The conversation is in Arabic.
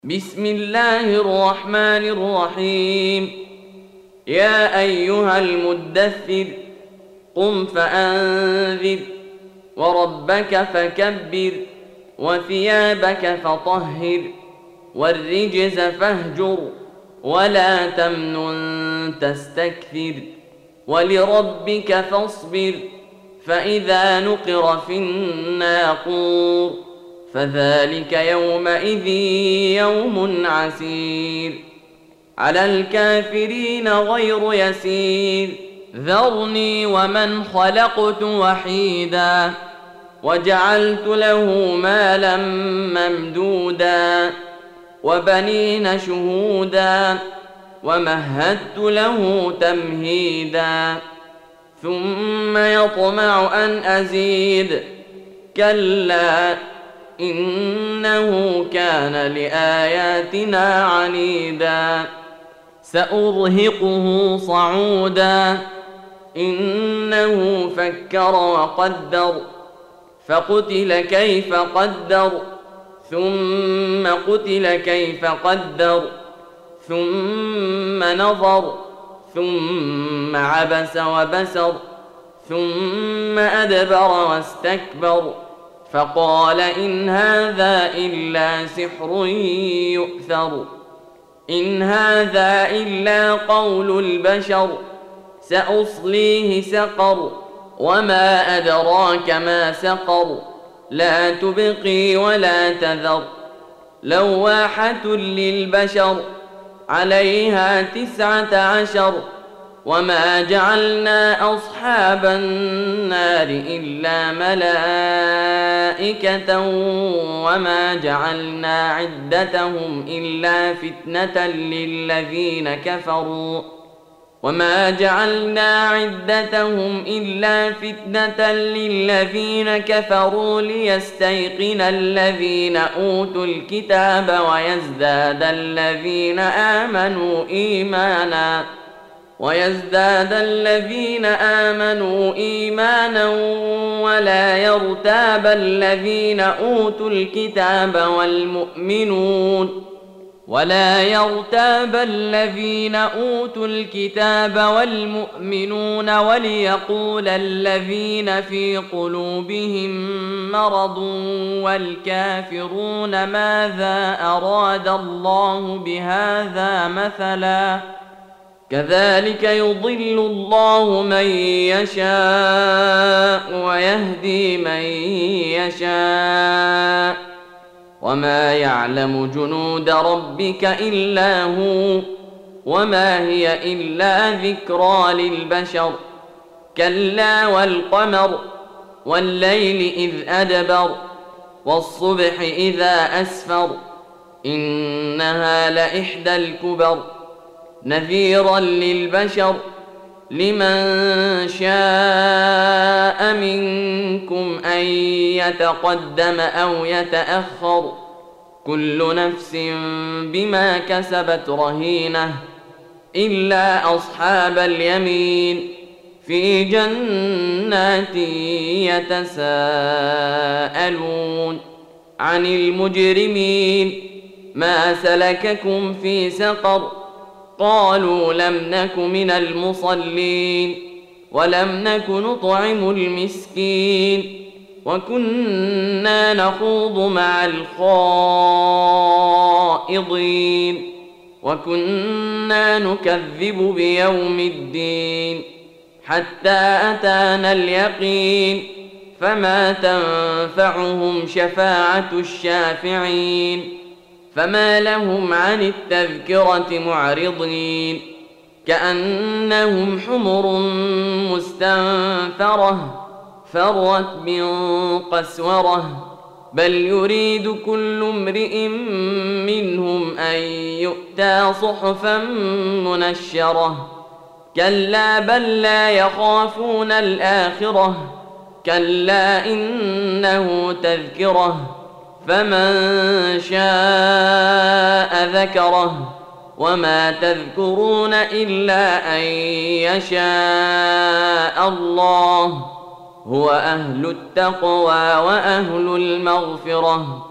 بسم الله الرحمن الرحيم. يا أيها المدثر قم فأنذر وربك فكبر وثيابك فطهر والرجز فاهجر ولا تمنن تستكثر ولربك فاصبر فإذا نقر في الناقور فذلك يومئذ يوم عسير على الكافرين غير يسير. ذرني ومن خلقت وحيدا وجعلت له مالا ممدودا وبنين شهودا ومهدت له تمهيدا ثم يطمع أن أزيد كلا إنه كان لآياتنا عنيدا سأرهقه صعودا إنه فكر وقدر فقتل كيف قدر ثم قتل كيف قدر ثم نظر ثم عبس وبسر ثم أدبر واستكبر فقال إن هذا إلا سحر يؤثر إن هذا إلا قول البشر سأصليه سقر وما أدراك ما سقر لا تبقي ولا تذر لواحة للبشر عليها 19 وما جعلنا أصحاب النار إلا ملائكة وما جعلنا عدتهم إلا فتنة للذين كفروا ليستيقن الذين أوتوا الكتاب ويزداد الذين آمنوا إيمانا ولا يرتاب الذين أوتوا الكتاب والمؤمنون وليقول الذين في قلوبهم مرض والكافرون ماذا أراد الله بهذا مثلا كذلك يضل الله من يشاء ويهدي من يشاء وما يعلم جنود ربك إلا هو وما هي إلا ذكرى للبشر كلا والقمر والليل إذ أدبر والصبح إذا أسفر إنها لإحدى الكبر نذيرا للبشر لمن شاء منكم أن يتقدم أو يتأخر كل نفس بما كسبت رهينة إلا أصحاب اليمين في جنات يتساءلون عن المجرمين ما سلككم في سقر قالوا لم نك من المصلين ولم نك نطعم المسكين وكنا نخوض مع الخائضين وكنا نكذب بيوم الدين حتى أتانا اليقين فما تنفعهم شفاعة الشافعين فما لهم عن التذكرة معرضين كأنهم حمر مستنفرة فرت من قسورة بل يريد كل امرئ منهم أن يؤتى صحفا منشرة كلا بل لا يخافون الآخرة كلا إنه تذكرة فمن شاء ذكره وما تذكرون إلا أن يشاء الله هو أهل التقوى وأهل المغفرة